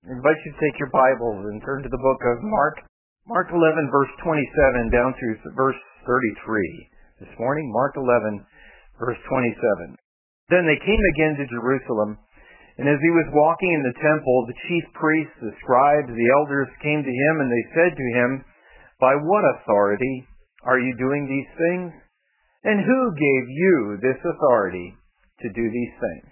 I invite you to take your Bibles and turn to the book of Mark. Mark 11, verse 27 down through verse 33. This morning, Mark 11, verse 27. Then they came again to Jerusalem, and as he was walking in the temple, the chief priests, the scribes, the elders came to him, and they said to him, "By what authority are you doing these things? And who gave you this authority to do these things?"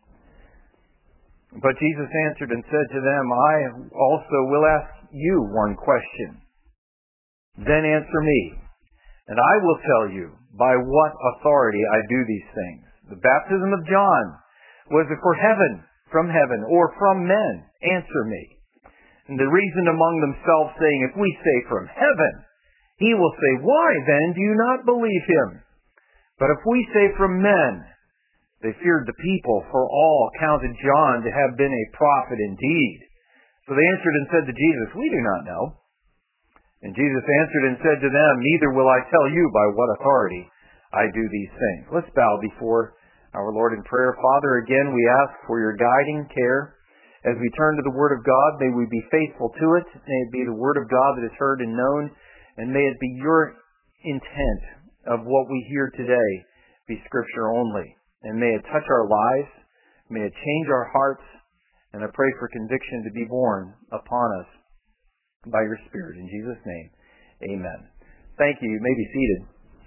But Jesus answered and said to them, "I also will ask you one question. Then answer me, and I will tell you by what authority I do these things. The baptism of John, was it from heaven, or from men? Answer me." And they reasoned among themselves, saying, "If we say from heaven, he will say, 'Why then do you not believe him?' But if we say from men," they feared the people, for all counted John to have been a prophet indeed. So they answered and said to Jesus, "We do not know." And Jesus answered and said to them, "Neither will I tell you by what authority I do these things." Let's bow before our Lord in prayer. Father, again we ask for your guiding care. As we turn to the Word of God, may we be faithful to it. May it be the Word of God that is heard and known, and may it be your intent of what we hear today be Scripture only. And may it touch our lives, may it change our hearts, and I pray for conviction to be born upon us by your Spirit. In Jesus' name, amen. Thank you. You may be seated.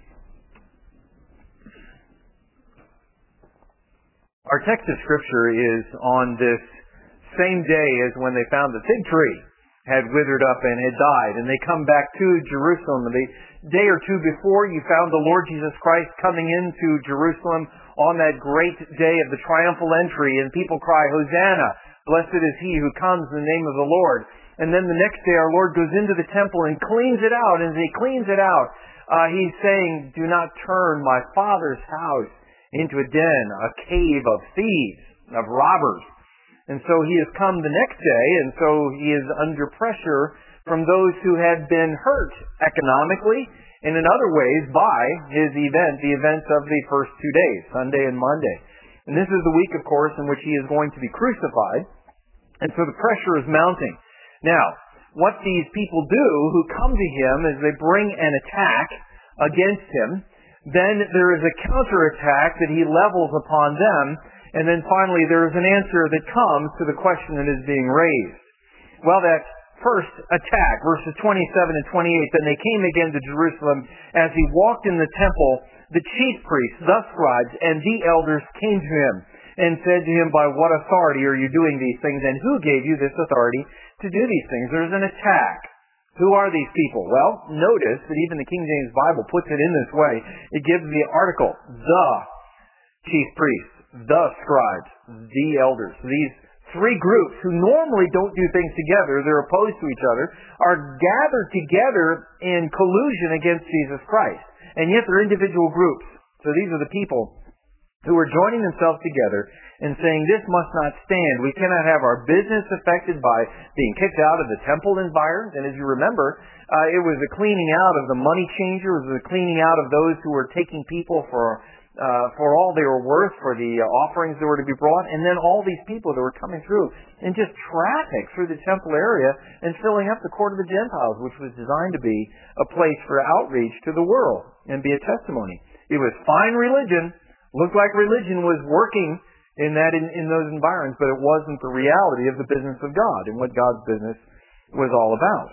Our text of Scripture is on this same day as when they found the fig tree had withered up and had died, and they come back to Jerusalem. The day or two before, you found the Lord Jesus Christ coming into Jerusalem on that great day of the triumphal entry, and people cry, "Hosanna, blessed is he who comes in the name of the Lord." And then the next day our Lord goes into the temple and cleans it out, and as he cleans it out, he's saying, "Do not turn my Father's house into a den, a cave of thieves, of robbers." And so he has come the next day, and so he is under pressure from those who had been hurt economically and in other ways by his event, the events of the first 2 days, Sunday and Monday. And this is the week, of course, in which he is going to be crucified. And so the pressure is mounting. Now, what these people do who come to him is they bring an attack against him. Then there is a counterattack that he levels upon them. And then finally there is an answer that comes to the question that is being raised. Well, that first attack, verses 27 and 28, "Then they came again to Jerusalem. As he walked in the temple, the chief priests, the scribes, and the elders came to him and said to him, 'By what authority are you doing these things? And who gave you this authority to do these things?'" There's an attack. Who are these people? Well, notice that even the King James Bible puts it in this way. It gives the article, the chief priests, the scribes, the elders. These three groups who normally don't do things together, they're opposed to each other, are gathered together in collusion against Jesus Christ. And yet they're individual groups. So these are the people who are joining themselves together and saying, "This must not stand. We cannot have our business affected by being kicked out of the temple environs." And as you remember, it was a cleaning out of the money changers, it was a cleaning out of those who were taking people for all they were worth, for the offerings that were to be brought, and then all these people that were coming through and just traffic through the temple area and filling up the court of the Gentiles, which was designed to be a place for outreach to the world and be a testimony. It was fine religion, looked like religion was working in those environments, but it wasn't the reality of the business of God and what God's business was all about.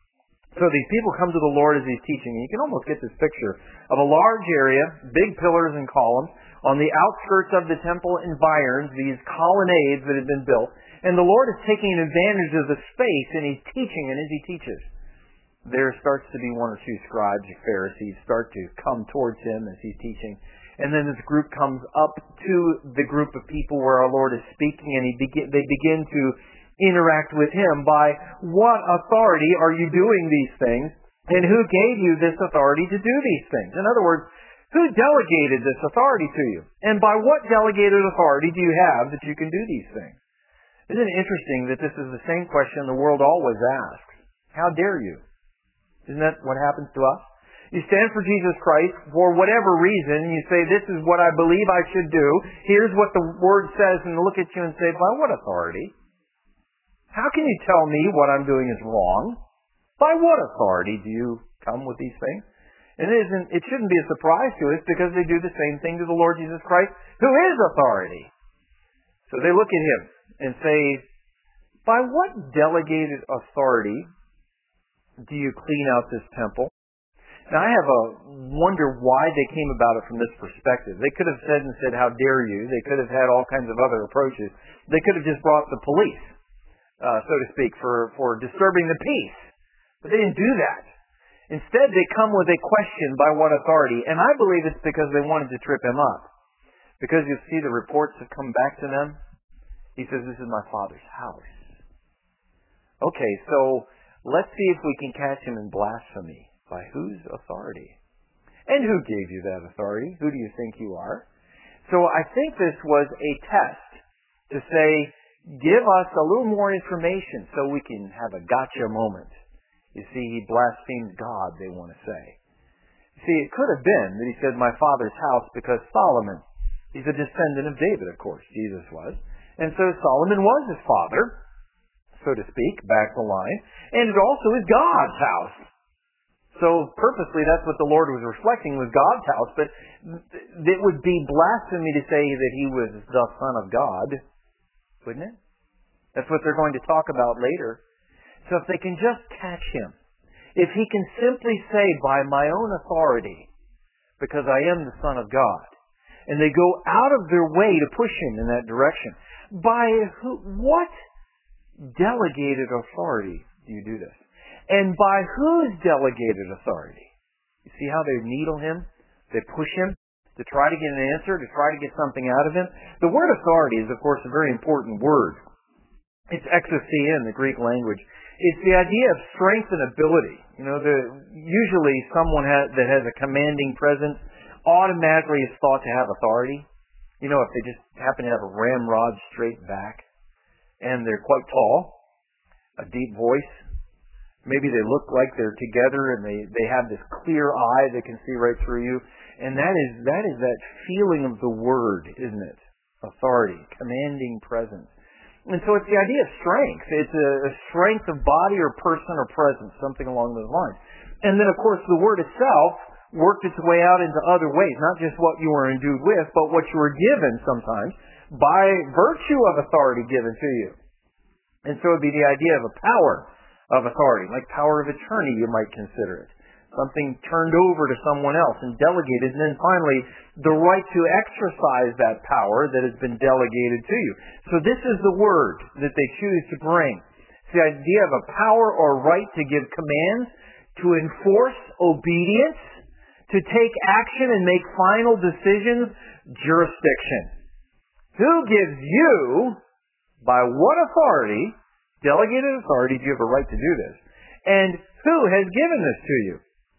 So these people come to the Lord as he's teaching. And you can almost get this picture of a large area, big pillars and columns, on the outskirts of the temple environs, these colonnades that had been built. And the Lord is taking advantage of the space, and he's teaching. And as he teaches, there starts to be one or two scribes or Pharisees start to come towards him as he's teaching. And then this group comes up to the group of people where our Lord is speaking, and they begin to interact with him. "By what authority are you doing these things? And who gave you this authority to do these things?" In other words, who delegated this authority to you? And by what delegated authority do you have that you can do these things? Isn't it interesting that this is the same question the world always asks? How dare you? Isn't that what happens to us? You stand for Jesus Christ for whatever reason. You say, "This is what I believe I should do. Here's what the Word says," and look at you and say, "By what authority? How can you tell me what I'm doing is wrong? By what authority do you come with these things? And it shouldn't be a surprise to us because they do the same thing to the Lord Jesus Christ, who is authority. So they look at him and say, by what delegated authority do you clean out this temple? Now I have a wonder why they came about it from this perspective. They could have said, how dare you? They could have had all kinds of other approaches. They could have just brought the police, so to speak, for disturbing the peace. But they didn't do that. Instead, they come with a question, by what authority? And I believe it's because they wanted to trip him up. Because you see the reports have come back to them. He says, this is my Father's house. Okay, so let's see if we can catch him in blasphemy. By whose authority? And who gave you that authority? Who do you think you are? So I think this was a test to say, give us a little more information so we can have a gotcha moment. You see, he blasphemes God, they want to say. You see, it could have been that he said, my Father's house, because Solomon, he's a descendant of David, of course, Jesus was. And so Solomon was his father, so to speak, back the line. And it also is God's house. So purposely, that's what the Lord was reflecting, was God's house. But it would be blasphemy to say that he was the Son of God, wouldn't it? That's what they're going to talk about later. So if they can just catch him, if he can simply say, by my own authority, because I am the Son of God, and they go out of their way to push him in that direction, by what delegated authority do you do this? And by whose delegated authority? You see how they needle him? They push him to try to get an answer, to try to get something out of him. The word authority is, of course, a very important word. It's exousia in the Greek language. It's the idea of strength and ability. You know, usually someone that has a commanding presence automatically is thought to have authority. You know, if they just happen to have a ramrod straight back, and they're quite tall, a deep voice, maybe they look like they're together, and they have this clear eye that can see right through you, and that is that feeling of the word, isn't it? Authority, commanding presence. And so it's the idea of strength. It's a strength of body or person or presence, something along those lines. And then, of course, the word itself worked its way out into other ways, not just what you were endued with, but what you were given sometimes by virtue of authority given to you. And so it would be the idea of a power of authority, like power of attorney, you might consider it. Something turned over to someone else and delegated. And then finally, the right to exercise that power that has been delegated to you. So this is the word that they choose to bring. It's the idea of a power or right to give commands, to enforce obedience, to take action and make final decisions, jurisdiction. Who gives you, by what authority, delegated authority, do you have a right to do this? And who has given this to you?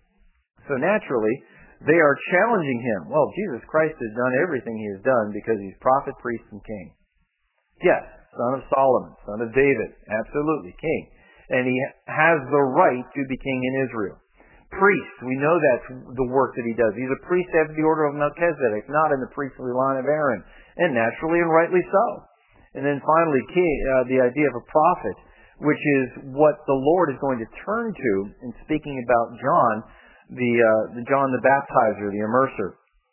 So naturally, they are challenging him. Well, Jesus Christ has done everything he has done because he's prophet, priest, and king. Yes, son of Solomon, son of David, absolutely, king. And he has the right to be king in Israel. Priest, we know that's the work that he does. He's a priest after the order of Melchizedek, not in the priestly line of Aaron. And naturally and rightly so. And then finally, king, the idea of a prophet, which is what the Lord is going to turn to in speaking about John, the John the Baptizer, the immerser.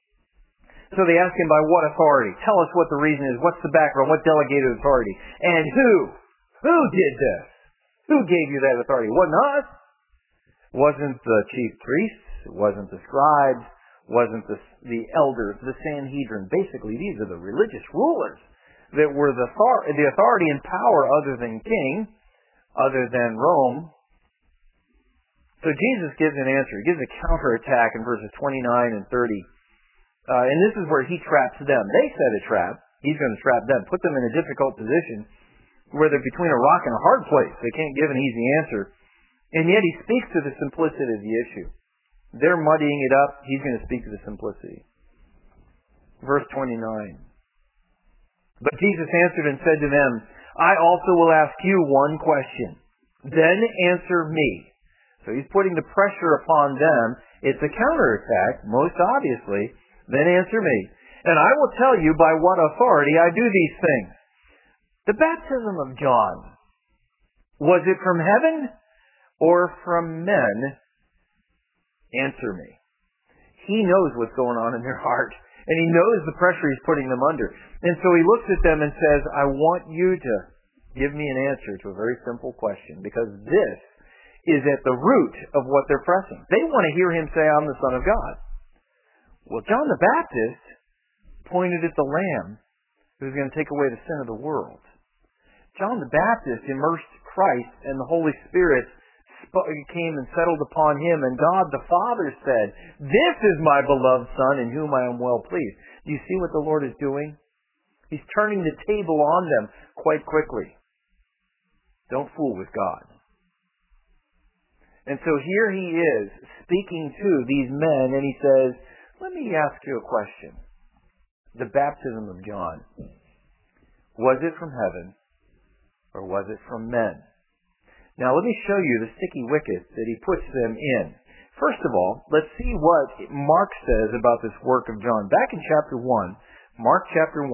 So they ask him, by what authority? Tell us what the reason is. What's the background? What delegated authority? And who? Who did this? Who gave you that authority? It wasn't us. It wasn't the chief priests. It wasn't the scribes. It wasn't the elders, the Sanhedrin. Basically, these are the religious rulers that were the authority and power other than king, other than Rome. So Jesus gives an answer. He gives a counterattack in verses 29 and 30. And this is where he traps them. They set a trap. He's going to trap them, put them in a difficult position where they're between a rock and a hard place. They can't give an easy answer. And yet he speaks to the simplicity of the issue. They're muddying it up. He's going to speak to the simplicity. Verse 29. But Jesus answered and said to them, I also will ask you one question. Then answer me. So he's putting the pressure upon them. It's a counterattack, most obviously. Then answer me. And I will tell you by what authority I do these things. The baptism of John, Was it from heaven or from men? Answer me. He knows what's going on in their heart, and he knows the pressure he's putting them under. And so he looks at them and says, I want you to give me an answer to a very simple question, because this is at the root of what they're pressing. They want to hear him say, I'm the Son of God. Well, John the Baptist pointed at the Lamb who's going to take away the sin of the world. John the Baptist immersed Christ, and the Holy Spirit came and settled upon him, and God the Father said, this is my beloved Son in whom I am well pleased. Do you see what the Lord is doing? He's turning the table on them quite quickly. Don't fool with God. And so here he is speaking to these men, and he says, let me ask you a question. The baptism of John, was it from heaven or was it from men? Now let me show you the sticky wicket that he puts them in. First of all, let's see what Mark says about this work of John. Back in chapter 1, Mark chapter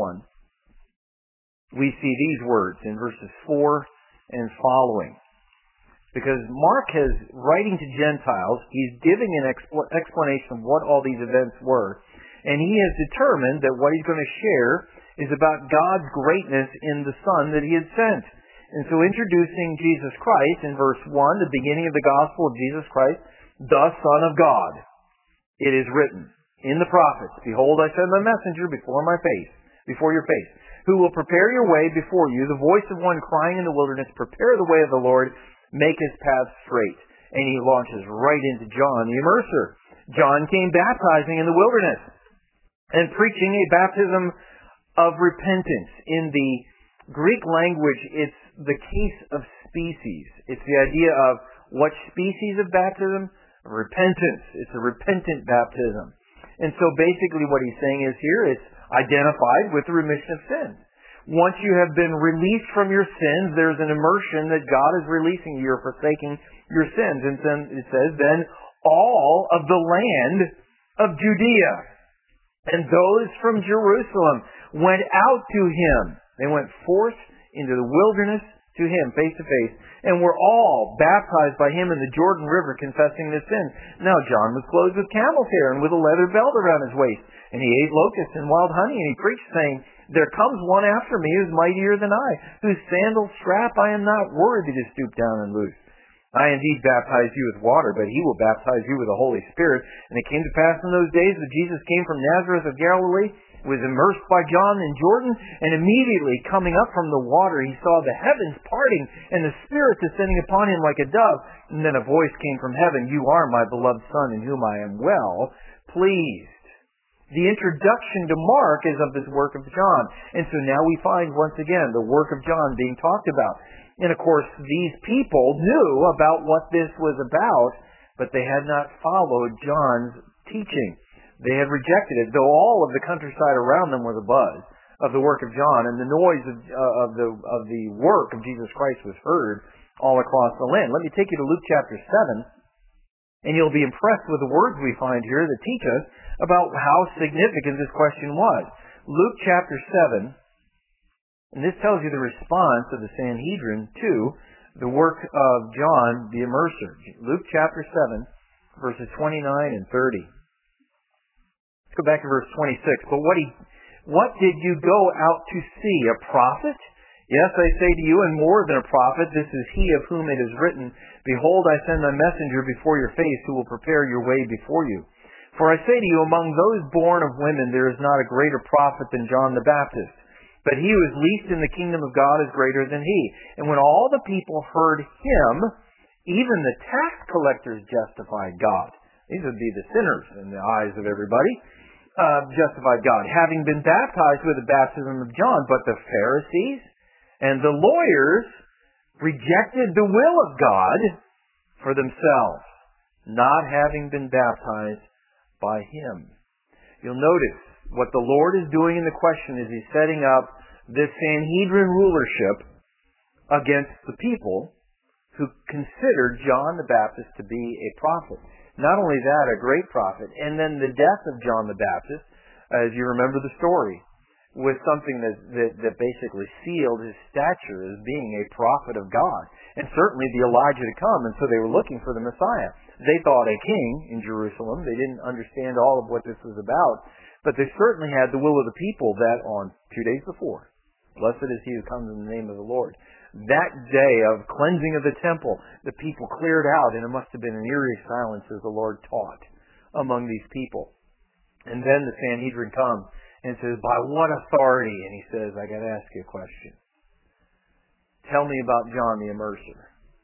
1, we see these words in verses 4 and following. Because Mark is writing to Gentiles, he's giving an explanation of what all these events were, and he has determined that what he's going to share is about God's greatness in the Son that he had sent. And so introducing Jesus Christ in verse 1, the beginning of the gospel of Jesus Christ, the Son of God. It is written in the prophets, behold, I send my messenger before your face, who will prepare your way before you, the voice of one crying in the wilderness, prepare the way of the Lord, make his path straight. And he launches right into John the Immerser. John came baptizing in the wilderness and preaching a baptism of repentance. In the Greek language, it's the case of species. It's the idea of what species of baptism? Repentance. It's a repentant baptism. And so basically what he's saying is here, it's identified with the remission of sins. Once you have been released from your sins, there's an immersion that God is releasing you. You're forsaking your sins. And then it says, then all of the land of Judea and those from Jerusalem went out to him. They went forth into the wilderness to him, face to face, and were all baptized by him in the Jordan River, confessing their sins. Now John was clothed with camel's hair and with a leather belt around his waist, and he ate locusts and wild honey, and he preached, saying, there comes one after me who is mightier than I, whose sandal strap I am not worthy to stoop down and loose. I indeed baptize you with water, but he will baptize you with the Holy Spirit. And it came to pass in those days that Jesus came from Nazareth of Galilee, was immersed by John in Jordan, and immediately coming up from the water he saw the heavens parting, and the Spirit descending upon him like a dove. And then a voice came from heaven, you are my beloved Son, in whom I am well pleased. The introduction to Mark is of this work of John. And so now we find once again the work of John being talked about. And of course, these people knew about what this was about, but they had not followed John's teaching. They had rejected it, though all of the countryside around them was abuzz of the work of John, and the noise of the work of Jesus Christ was heard all across the land. Let me take you to Luke chapter 7, and you'll be impressed with the words we find here that teach us about how significant this question was. Luke chapter 7, and this tells you the response of the Sanhedrin to the work of John the Immerser. Luke chapter 7, verses 29 and 30. Let's go back to verse 26. But what did you go out to see? A prophet? Yes, I say to you, and more than a prophet, this is he of whom it is written, behold, I send my messenger before your face, who will prepare your way before you. For I say to you, among those born of women, there is not a greater prophet than John the Baptist. But he who is least in the kingdom of God is greater than he. And when all the people heard him, even the tax collectors justified God. These would be the sinners in the eyes of everybody. Justified God, having been baptized with the baptism of John. But the Pharisees and the lawyers rejected the will of God for themselves, not having been baptized by him. You'll notice what the Lord is doing in the question is he's setting up this Sanhedrin rulership against the people who considered John the Baptist to be a prophet. Not only that, a great prophet. And then the death of John the Baptist, as you remember the story. was something that basically sealed his stature as being a prophet of God, and certainly the Elijah to come, and so they were looking for the Messiah. They thought a king in Jerusalem. They didn't understand all of what this was about, but they certainly had the will of the people that on 2 days before, blessed is he who comes in the name of the Lord. That day of cleansing of the temple, the people cleared out, and it must have been an eerie silence as the Lord taught among these people. And then the Sanhedrin comes and says, by what authority? And he says, I got to ask you a question. Tell me about John the Immerser.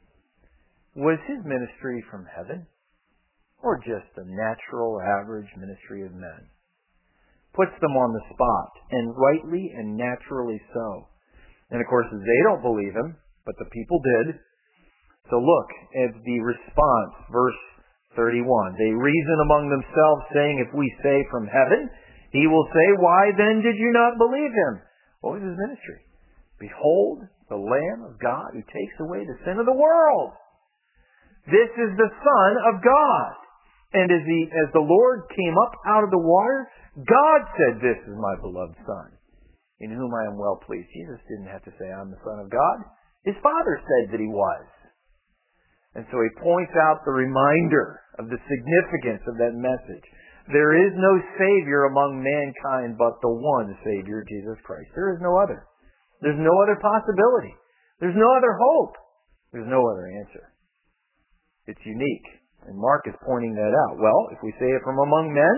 Was his ministry from heaven, or just a natural, average ministry of men? Puts them on the spot, and rightly and naturally so. And of course, they don't believe him, but the people did. So look at the response, verse 31. They reason among themselves, saying, if we say from heaven, he will say, why then did you not believe him? What was his ministry? Behold, the Lamb of God who takes away the sin of the world. This is the Son of God. And as the Lord came up out of the water, God said, this is my beloved Son, in whom I am well pleased. Jesus didn't have to say, I'm the Son of God. His Father said that he was. And so he points out the reminder of the significance of that message. There is no Savior among mankind but the one Savior, Jesus Christ. There is no other. There's no other possibility. There's no other hope. There's no other answer. It's unique. And Mark is pointing that out. Well, if we say it from among men,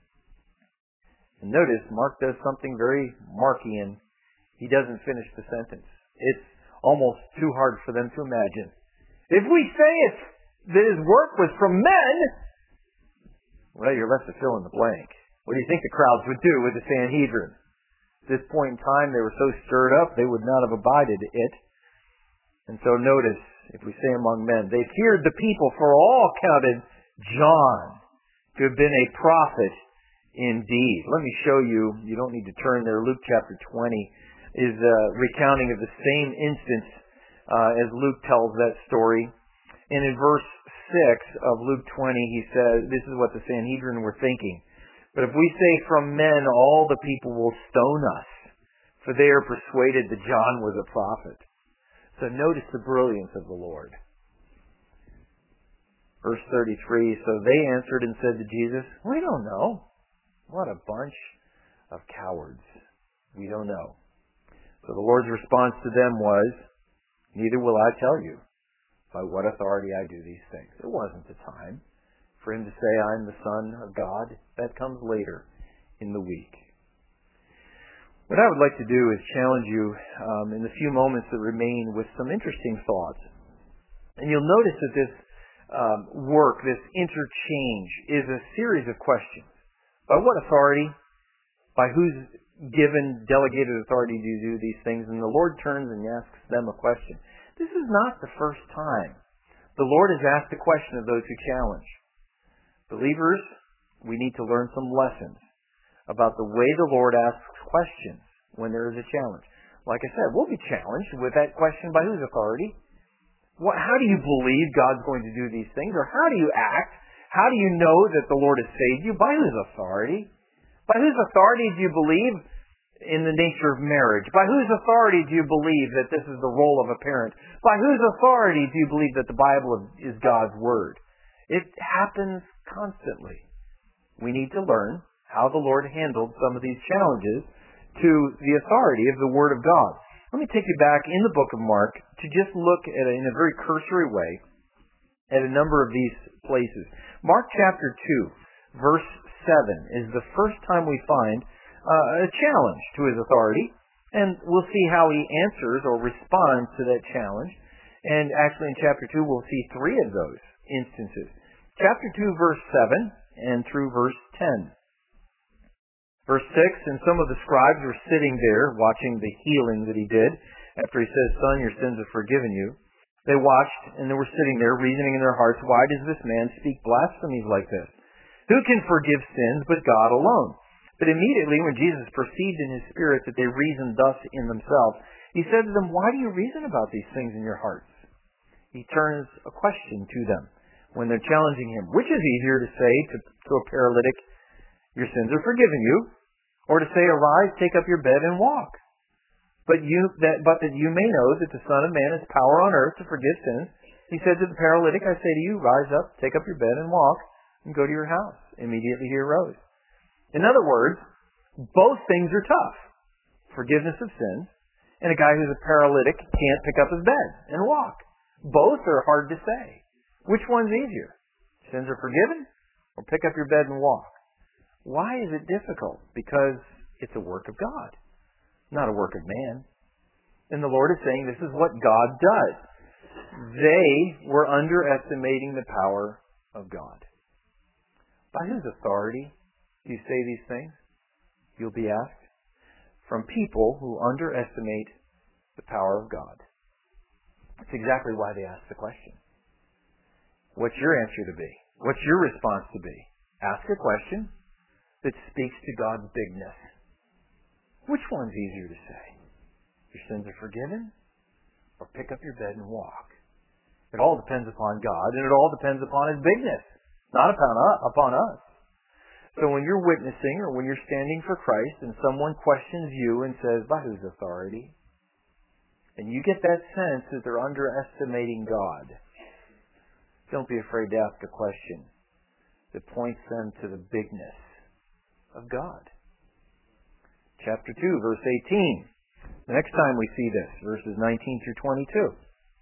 and notice Mark does something very Markian. He doesn't finish the sentence. It's almost too hard for them to imagine. If we say it, that his work was from men, well, you're left to fill in the blank. What do you think the crowds would do with the Sanhedrin? At this point in time, they were so stirred up, they would not have abided it. And so notice, if we say among men, they feared the people, for all counted John to have been a prophet indeed. Let me show you, you don't need to turn there, Luke chapter 20 is a recounting of the same instance as Luke tells that story. And in verse 6 of Luke 20, he says, this is what the Sanhedrin were thinking. But if we say from men, all the people will stone us, for they are persuaded that John was a prophet. So notice the brilliance of the Lord. Verse 33, so they answered and said to Jesus, we don't know. What a bunch of cowards. We don't know. So the Lord's response to them was, neither will I tell you by what authority I do these things. It wasn't the time for him to say, I'm the Son of God. That comes later in the week. What I would like to do is challenge you in the few moments that remain with some interesting thoughts. And you'll notice that this work, this interchange, is a series of questions. By what authority? By whose given delegated authority do you do these things? And the Lord turns and asks them a question. This is not the first time the Lord has asked a question of those who challenge. Believers, we need to learn some lessons about the way the Lord asks questions when there is a challenge. Like I said, we'll be challenged with that question by whose authority? How do you believe God's going to do these things? Or how do you act? How do you know that the Lord has saved you? By whose authority? By whose authority do you believe in the nature of marriage? By whose authority do you believe that this is the role of a parent? By whose authority do you believe that the Bible is God's Word? It happens constantly. We need to learn how the Lord handled some of these challenges to the authority of the Word of God. Let me take you back in the book of Mark to just look at in a very cursory way at a number of these places. Mark chapter 2, verse 7 is the first time we find a challenge to his authority, and we'll see how he answers or responds to that challenge. And actually in chapter 2 we'll see 3 of those instances. Chapter 2 verse 7 and through verse 10. Verse 6, and some of the scribes were sitting there watching the healing that he did after he says, Son, your sins are forgiven you. They watched and they were sitting there reasoning in their hearts, why does this man speak blasphemies like this? Who can forgive sins but God alone? But immediately when Jesus perceived in his spirit that they reasoned thus in themselves, he said to them, why do you reason about these things in your hearts? He turns a question to them when they're challenging him. Which is easier to say to a paralytic, your sins are forgiven you, Or to say, arise, take up your bed and walk. But that you may know that the Son of Man has power on earth to forgive sins. He said to the paralytic, I say to you, rise up, take up your bed and walk, and go to your house. Immediately he arose. In other words, both things are tough. Forgiveness of sins, and a guy who's a paralytic can't pick up his bed and walk. Both are hard to say. Which one's easier? Sins are forgiven, or pick up your bed and walk? Why is it difficult? Because it's a work of God, not a work of man. And the Lord is saying this is what God does. They were underestimating the power of God. By whose authority do you say these things? You'll be asked. From people who underestimate the power of God. That's exactly why they ask the question. What's your answer to be? What's your response to be? Ask a question that speaks to God's bigness. Which one's easier to say? Your sins are forgiven? Or pick up your bed and walk? It all depends upon God, and it all depends upon His bigness, not upon us. So when you're witnessing or when you're standing for Christ and someone questions you and says, by whose authority? And you get that sense that they're underestimating God, don't be afraid to ask a question that points them to the bigness of God. Chapter 2, verse 18. The next time we see this, verses 19 through 22.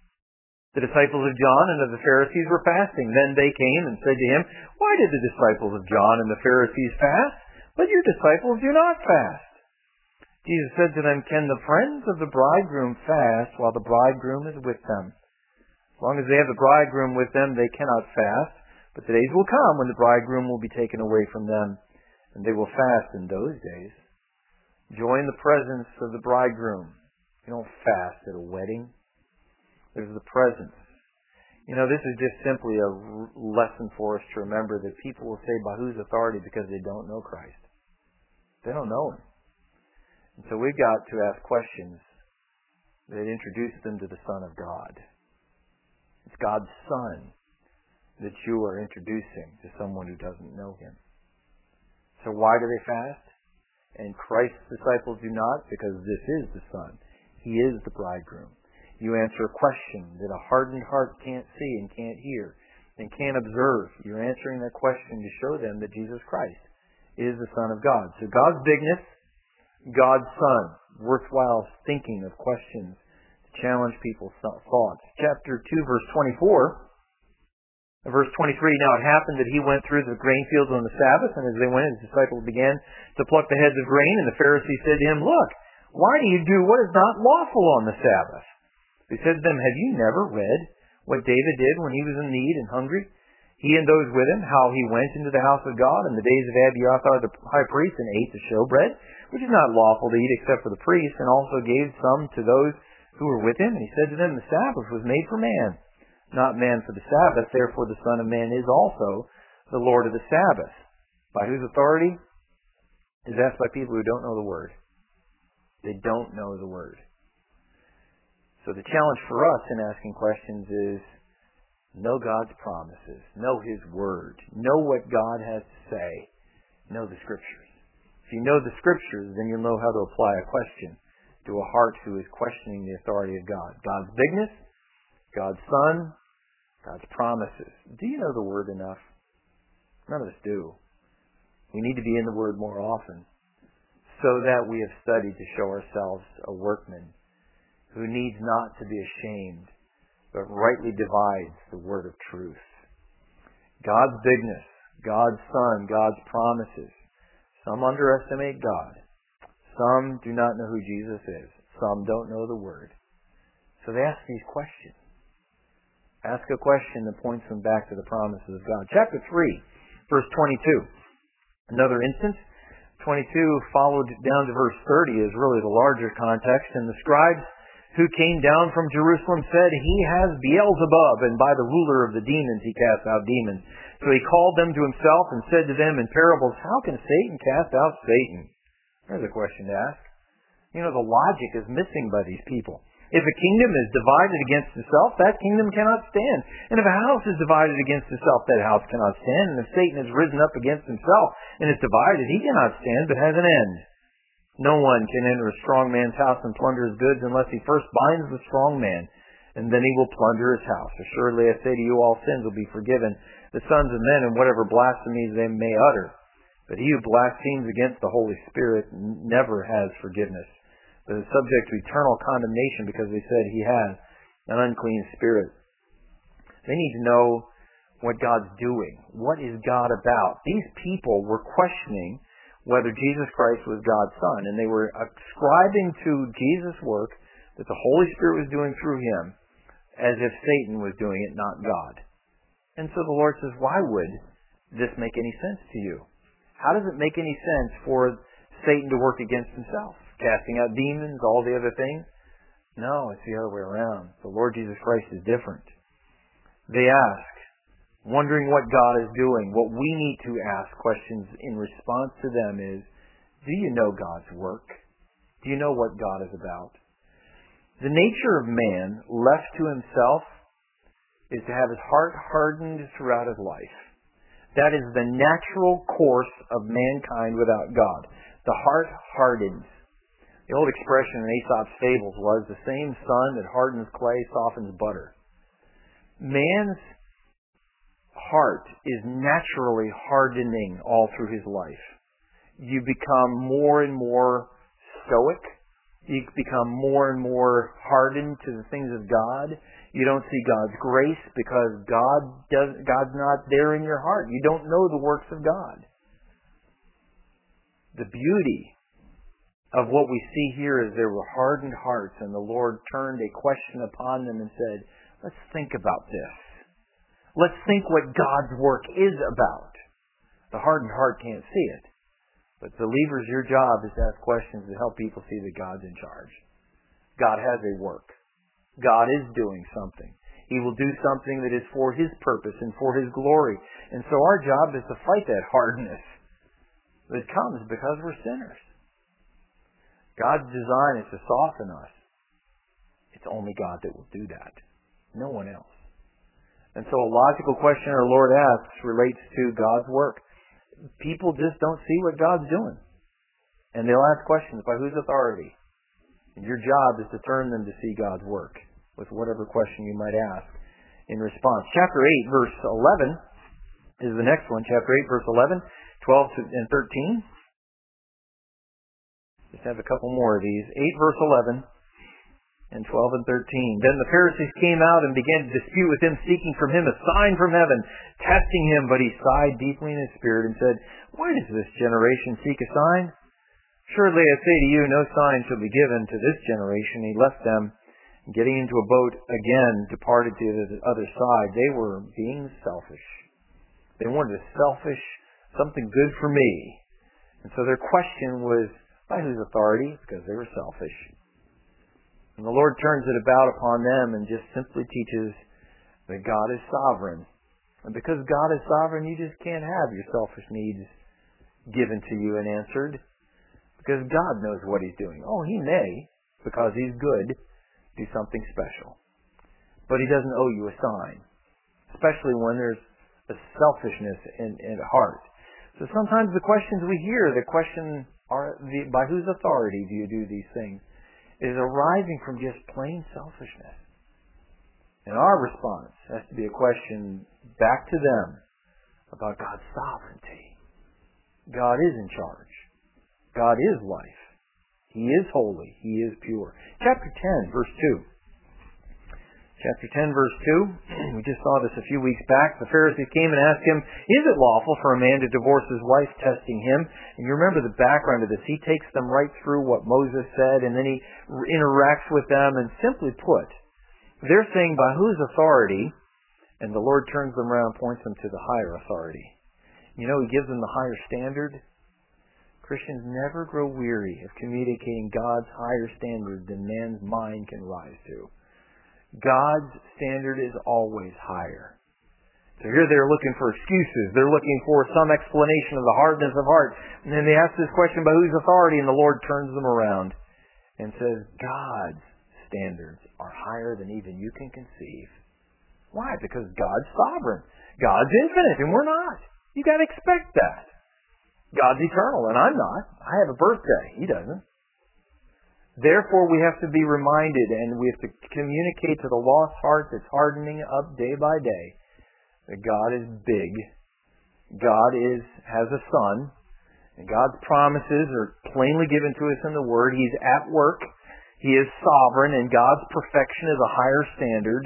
The disciples of John and of the Pharisees were fasting. Then they came and said to him, why did the disciples of John and the Pharisees fast, but your disciples do not fast? Jesus said to them, can the friends of the bridegroom fast while the bridegroom is with them? As long as they have the bridegroom with them, they cannot fast. But the days will come when the bridegroom will be taken away from them, and they will fast in those days. Join the presence of the bridegroom. You don't fast at a wedding. There's the presence. You know, this is just simply a lesson for us to remember that people will say by whose authority because they don't know Christ. They don't know Him. And so we've got to ask questions that introduce them to the Son of God. It's God's Son that you are introducing to someone who doesn't know Him. So why do they fast? And Christ's disciples do not, because this is the Son. He is the bridegroom. You answer a question that a hardened heart can't see and can't hear and can't observe. You're answering that question to show them that Jesus Christ is the Son of God. So God's bigness, God's Son. Worthwhile thinking of questions to challenge people's thoughts. Chapter 2, verse 24. Verse 23, now it happened that he went through the grain fields on the Sabbath, and as they went, his disciples began to pluck the heads of grain, and the Pharisees said to him, look, why do you do what is not lawful on the Sabbath? He said to them, have you never read what David did when he was in need and hungry? He and those with him, how he went into the house of God in the days of Abiathar the high priest and ate the showbread, which is not lawful to eat except for the priest, and also gave some to those who were with him. And he said to them, the Sabbath was made for man, not man for the Sabbath. Therefore the Son of Man is also the Lord of the Sabbath. By whose authority? Is asked by people who don't know the Word. They don't know the Word. So the challenge for us in asking questions is know God's promises, know His Word, know what God has to say, know the Scriptures. If you know the Scriptures, then you'll know how to apply a question to a heart who is questioning the authority of God. God's bigness, God's Son, God's promises. Do you know the Word enough? None of us do. We need to be in the Word more often so that we have studied to show ourselves a workman who needs not to be ashamed, but rightly divides the word of truth. God's bigness, God's Son, God's promises. Some underestimate God. Some do not know who Jesus is. Some don't know the Word. So they ask these questions. Ask a question that points them back to the promises of God. Chapter 3, verse 22. Another instance. 22 followed down to verse 30 is really the larger context. And the scribes who came down from Jerusalem said, he has Beelzebub, and by the ruler of the demons he casts out demons. So he called them to himself and said to them in parables, how can Satan cast out Satan? There's a question to ask. You know, the logic is missing by these people. If a kingdom is divided against itself, that kingdom cannot stand. And if a house is divided against itself, that house cannot stand. And if Satan has risen up against himself and is divided, he cannot stand, but has an end. No one can enter a strong man's house and plunder his goods unless he first binds the strong man, and then he will plunder his house. Assuredly, I say to you, all sins will be forgiven the sons of men and whatever blasphemies they may utter. But he who blasphemes against the Holy Spirit never has forgiveness, but is subject to eternal condemnation because they said he has an unclean spirit. They need to know what God's doing. What is God about? These people were questioning whether Jesus Christ was God's Son, and they were ascribing to Jesus' work that the Holy Spirit was doing through him as if Satan was doing it, not God. And so the Lord says, why would this make any sense to you? How does it make any sense for Satan to work against himself? Casting out demons, all the other things? No, it's the other way around. The Lord Jesus Christ is different. They ask, wondering what God is doing. What we need to ask questions in response to them is, do you know God's work? Do you know what God is about? The nature of man, left to himself, is to have his heart hardened throughout his life. That is the natural course of mankind without God. The heart hardens. The old expression in Aesop's fables was, the same sun that hardens clay softens butter. Man's heart is naturally hardening all through his life. You become more and more stoic. You become more and more hardened to the things of God. You don't see God's grace because God's not there in your heart. You don't know the works of God. The beauty of what we see here is there were hardened hearts, and the Lord turned a question upon them and said, let's think about this. Let's think what God's work is about. The hardened heart can't see it. But believers, your job is to ask questions to help people see that God's in charge. God has a work. God is doing something. He will do something that is for His purpose and for His glory. And so our job is to fight that hardness that comes because we're sinners. God's design is to soften us. It's only God that will do that. No one else. And so a logical question our Lord asks relates to God's work. People just don't see what God's doing. And they'll ask questions, by whose authority? And your job is to turn them to see God's work with whatever question you might ask in response. Chapter 8, verse 11 is the next one. Chapter 8, verse 11, 12 and 13. Just have a couple more of these. 8, verse 11. And 12 and 13. Then the Pharisees came out and began to dispute with him, seeking from him a sign from heaven, testing him. But he sighed deeply in his spirit and said, why does this generation seek a sign? Surely I say to you, no sign shall be given to this generation. He left them, and getting into a boat again, departed to the other side. They were being selfish. They wanted a selfish, something good for me. And so their question was, by whose authority? Because they were selfish. And the Lord turns it about upon them and just simply teaches that God is sovereign. And because God is sovereign, you just can't have your selfish needs given to you and answered. Because God knows what He's doing. Oh, He may, because He's good, do something special. But He doesn't owe you a sign. Especially when there's a selfishness in the heart. So sometimes the questions we hear, the question are, by whose authority do you do these things? Is arising from just plain selfishness. And our response has to be a question back to them about God's sovereignty. God is in charge. God is life. He is holy. He is pure. Chapter 10, verse 2. Chapter 10, verse 2. We just saw this a few weeks back. The Pharisees came and asked him, is it lawful for a man to divorce his wife, testing him? And you remember the background of this. He takes them right through what Moses said, and then he interacts with them, and simply put, they're saying by whose authority, and the Lord turns them around and points them to the higher authority. You know, He gives them the higher standard. Christians never grow weary of communicating God's higher standard than man's mind can rise to. God's standard is always higher. So here they're looking for excuses. They're looking for some explanation of the hardness of heart. And then they ask this question, by whose authority? And the Lord turns them around and says, God's standards are higher than even you can conceive. Why? Because God's sovereign. God's infinite, and we're not. You got to expect that. God's eternal, and I'm not. I have a birthday. He doesn't. Therefore, we have to be reminded, and we have to communicate to the lost heart that's hardening up day by day, that God is big. God has a Son, and God's promises are plainly given to us in the Word. He's at work. He is sovereign, and God's perfection is a higher standard.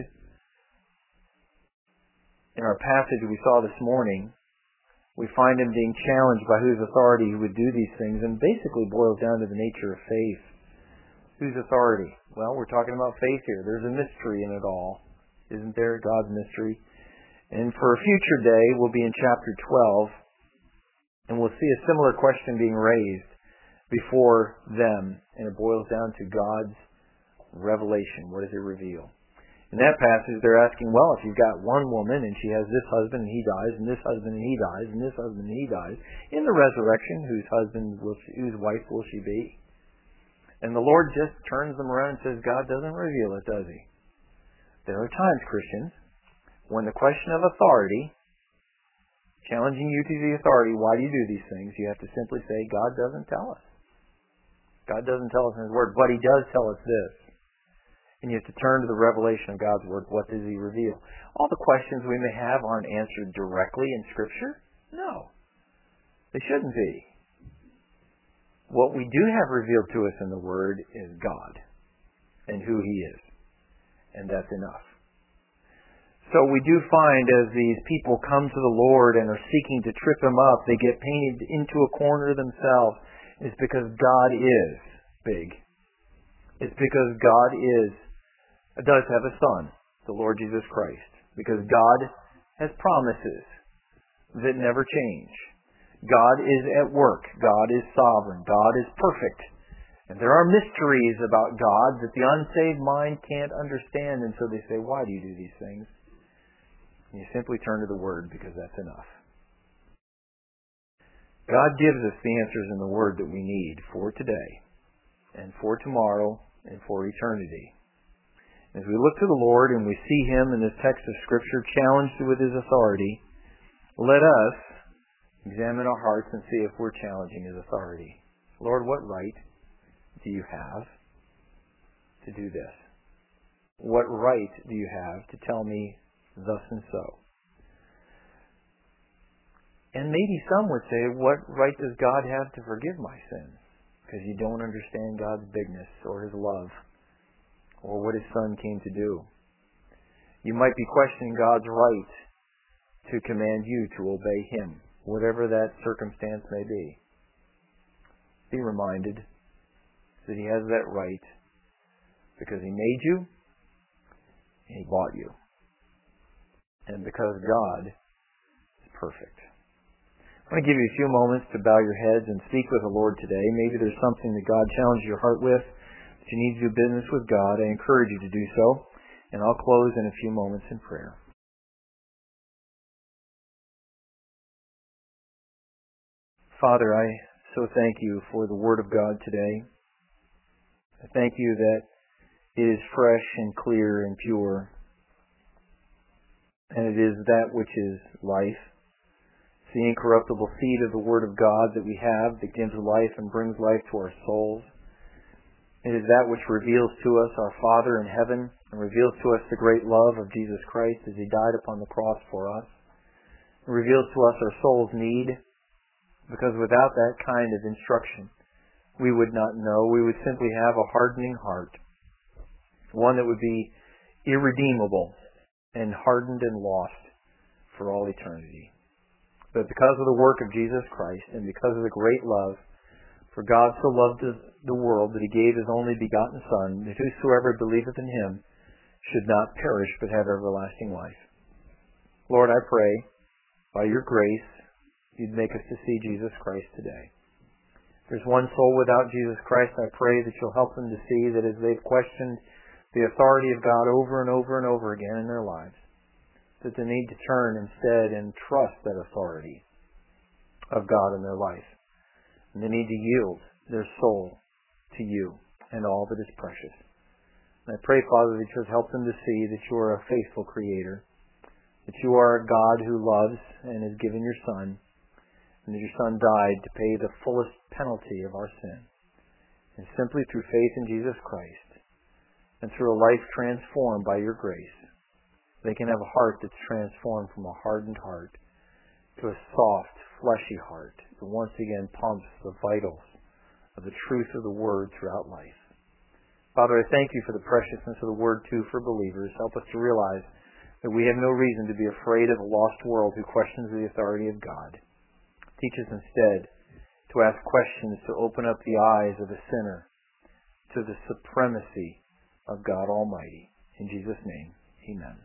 In our passage we saw this morning, we find him being challenged by whose authority he would do these things, and basically boils down to the nature of faith. Whose authority? Well, we're talking about faith here. There's a mystery in it all. Isn't there? God's mystery. And for a future day, we'll be in chapter 12, and we'll see a similar question being raised before them, and it boils down to God's revelation. What does it reveal? In that passage, they're asking, well, if you've got one woman and she has this husband and he dies, and this husband and he dies, and this husband and he dies, in the resurrection, whose wife will she be? And the Lord just turns them around and says, God doesn't reveal it, does he? There are times, Christians, when the question of authority, challenging you to the authority, why do you do these things? You have to simply say, God doesn't tell us. God doesn't tell us in His Word, but He does tell us this. And you have to turn to the revelation of God's Word. What does He reveal? All the questions we may have aren't answered directly in Scripture. No. They shouldn't be. What we do have revealed to us in the Word is God and who He is. And that's enough. So we do find as these people come to the Lord and are seeking to trip Him up, they get painted into a corner themselves. It's because God is big. It's because God does have a Son, the Lord Jesus Christ. Because God has promises that never change. God is at work. God is sovereign. God is perfect. And there are mysteries about God that the unsaved mind can't understand. And so they say, why do you do these things? And you simply turn to the Word because that's enough. God gives us the answers in the Word that we need for today and for tomorrow and for eternity. As we look to the Lord and we see Him in this text of Scripture challenged with His authority, let us examine our hearts and see if we're challenging His authority. Lord, what right do you have to do this? What right do you have to tell me thus and so? And maybe some would say, what right does God have to forgive my sins? Because you don't understand God's bigness or His love or what His Son came to do. You might be questioning God's right to command you to obey Him, whatever that circumstance may be. Be reminded that He has that right because He made you and He bought you. And because God is perfect. I want to give you a few moments to bow your heads and speak with the Lord today. Maybe there's something that God challenged your heart with, that you need to do business with God. I encourage you to do so. And I'll close in a few moments in prayer. Father, I so thank you for the Word of God today. I thank you that it is fresh and clear and pure. And it is that which is life. It's the incorruptible seed of the Word of God that we have that gives life and brings life to our souls. It is that which reveals to us our Father in heaven and reveals to us the great love of Jesus Christ as He died upon the cross for us. It reveals to us our soul's need, because without that kind of instruction, we would not know. We would simply have a hardening heart, one that would be irredeemable and hardened and lost for all eternity. But because of the work of Jesus Christ and because of the great love, for God so loved the world that He gave His only begotten Son, that whosoever believeth in Him should not perish but have everlasting life. Lord, I pray, by Your grace, You'd make us to see Jesus Christ today. If there's one soul without Jesus Christ, I pray that You'll help them to see that as they've questioned the authority of God over and over and over again in their lives, that they need to turn instead and trust that authority of God in their life. And they need to yield their soul to You and all that is precious. And I pray, Father, that You'll help them to see that You are a faithful Creator, that You are a God who loves and has given Your Son, and that Your Son died to pay the fullest penalty of our sin. And simply through faith in Jesus Christ and through a life transformed by your grace, they can have a heart that's transformed from a hardened heart to a soft, fleshy heart that once again pumps the vitals of the truth of the Word throughout life. Father, I thank you for the preciousness of the Word, too, for believers. Help us to realize that we have no reason to be afraid of a lost world who questions the authority of God. Teach us instead to ask questions to open up the eyes of a sinner to the supremacy of God Almighty. In Jesus' name, amen.